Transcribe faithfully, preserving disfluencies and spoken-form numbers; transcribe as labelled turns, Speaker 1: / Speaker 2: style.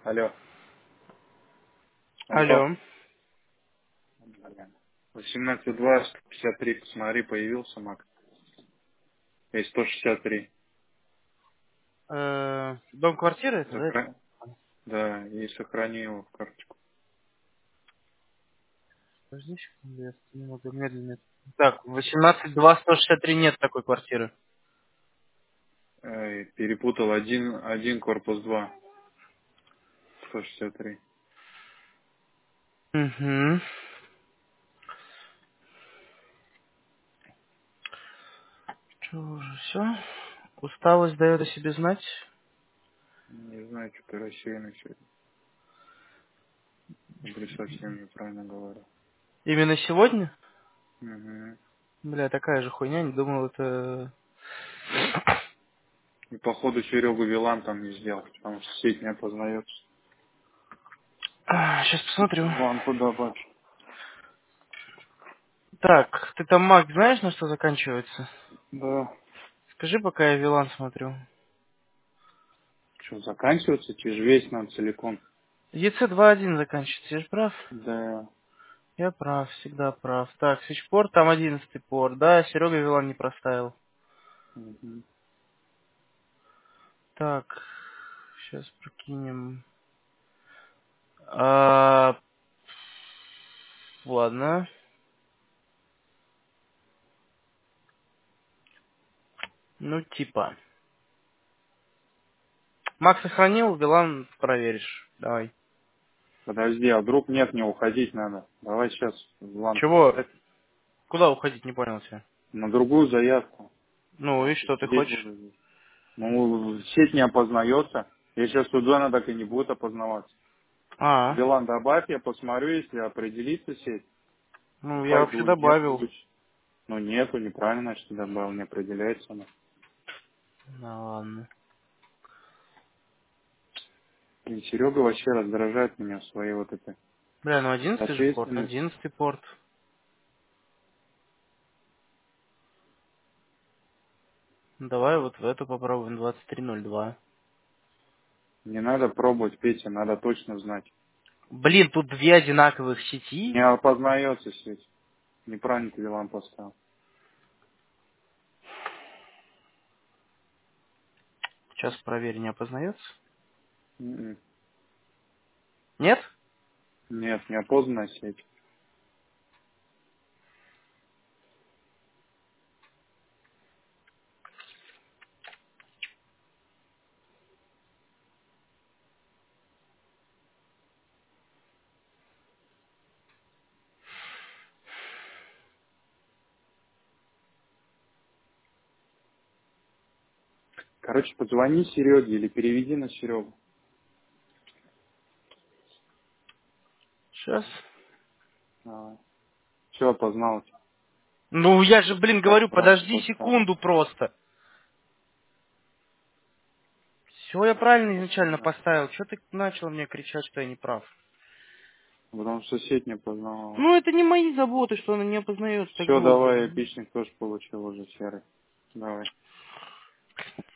Speaker 1: Алло, алло.
Speaker 2: Алло.
Speaker 1: Блин. восемнадцать два сто пятьдесят три, посмотри, появился Мак. И сто шестьдесят три.
Speaker 2: Э, Дом квартиры это, да?
Speaker 1: Сохра... Да, и сохрани его в карточку.
Speaker 2: Подожди секунду, я немного медленно. Так, восемнадцать два сто шестьдесят три нет такой квартиры.
Speaker 1: Эй, перепутал один, один корпус два, сто шестьдесят три.
Speaker 2: Угу. Что уже, все? Усталость дает о себе знать.
Speaker 1: Не знаю, что ты рассеянный сегодня. Или совсем неправильно говорю.
Speaker 2: Именно сегодня?
Speaker 1: Угу.
Speaker 2: Бля, такая же хуйня, не думал это...
Speaker 1: И походу Серегу Вилан там не сделал, потому что сеть не опознается.
Speaker 2: Сейчас посмотрю.
Speaker 1: Ванку добавь.
Speaker 2: Так, ты там, Мак, знаешь, на что заканчивается?
Speaker 1: Да.
Speaker 2: Скажи, пока я Вилан смотрю.
Speaker 1: Что, заканчивается? Тебе же весь надо целиком.
Speaker 2: ЕЦ один заканчивается, я же прав?
Speaker 1: Да.
Speaker 2: Я прав, всегда прав. Так, свитчпорт, там одиннадцатый порт, да, Серега Вилан не проставил.
Speaker 1: Угу.
Speaker 2: Так, сейчас прокинем. А, ладно. Ну, типа. Макс сохранил, Вилан проверишь. Давай.
Speaker 1: Подожди, а вдруг нет, не уходить надо. Давай сейчас Ванку
Speaker 2: Чего?
Speaker 1: ставь
Speaker 2: Куда уходить, не понял тебя.
Speaker 1: на другую заявку.
Speaker 2: Ну и что ты
Speaker 1: Сидеть
Speaker 2: хочешь?
Speaker 1: буду здесь. Ну, сеть не опознается. Я сейчас у Дона так и не будет опознаваться.
Speaker 2: А,
Speaker 1: Билан добавь, я посмотрю, если определится сеть,
Speaker 2: ну я вообще
Speaker 1: пойду. Нет,
Speaker 2: добавил.
Speaker 1: буду. Ну, нету, неправильно, что добавил, не определяется она.
Speaker 2: Ну ладно.
Speaker 1: И Серега вообще раздражает меня в своей вот этой
Speaker 2: Бля, ну одиннадцатый же порт,
Speaker 1: ответственности.
Speaker 2: одиннадцатый порт. Давай вот в эту попробуем, двадцать три ноль два.
Speaker 1: Не надо пробовать, Петя, надо точно знать.
Speaker 2: Блин, тут две одинаковых сети.
Speaker 1: Не опознается сеть. Неправильно ты Билан поставил.
Speaker 2: Сейчас проверь, не опознается.
Speaker 1: М-м.
Speaker 2: Нет?
Speaker 1: Нет, неопознанная сеть. Короче, позвони Сереге или переведи на Серегу.
Speaker 2: Сейчас.
Speaker 1: Все, опознал.
Speaker 2: Ну я же, блин, говорю,
Speaker 1: Правильно
Speaker 2: подожди
Speaker 1: поставил.
Speaker 2: секунду просто. Все я правильно изначально
Speaker 1: Да.
Speaker 2: поставил. Что ты начал мне кричать, что я не прав?
Speaker 1: Потому что сеть не опознавала.
Speaker 2: Ну это не мои заботы, что она не опознается так
Speaker 1: Все,
Speaker 2: долго.
Speaker 1: давай, эпичник тоже получил уже серый. Давай.